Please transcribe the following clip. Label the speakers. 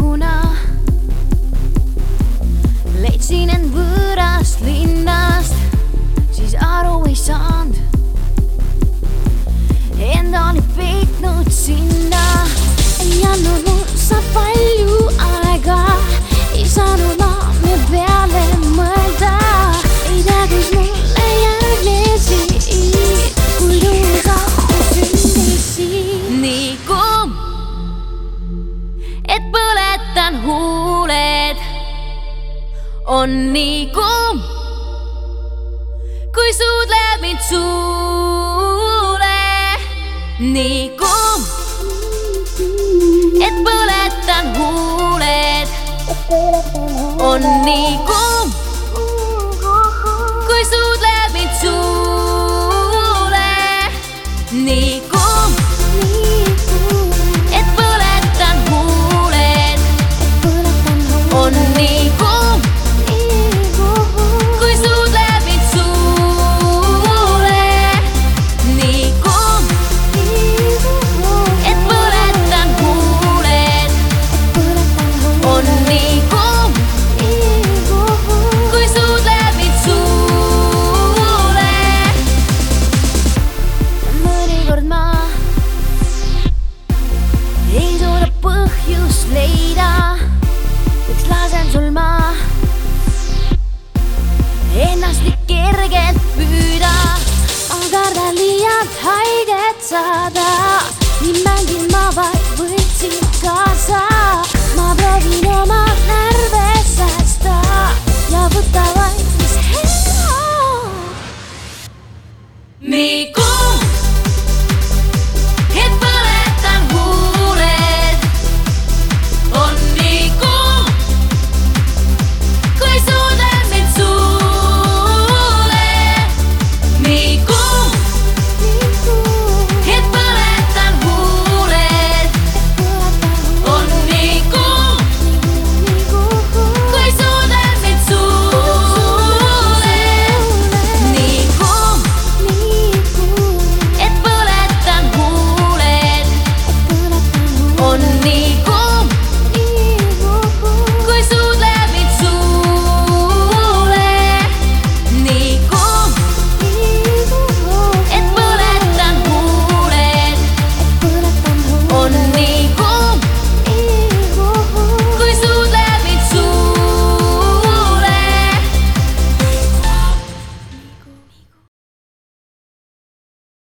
Speaker 1: kuna leidsin end võõrast linnast, siis aru ei saanud, enda oli peitnud sinna. Ei andnud mul sa palju aega, ei saanud ma me peale mõelda. Ei tea, kus mulle järgnesid, kui luusa sündisid. Nii kuum, et põletan huuled, on nii kuum, kui suudled mind suule. Nii kuum, et põletan huuled, on nii kuum.